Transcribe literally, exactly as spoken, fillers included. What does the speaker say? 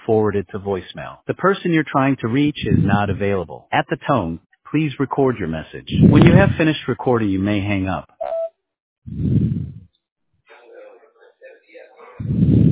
forwarded to voicemail. The person you're trying to reach is not available. At the tone, please record your message. When you have finished recording, you may hang up.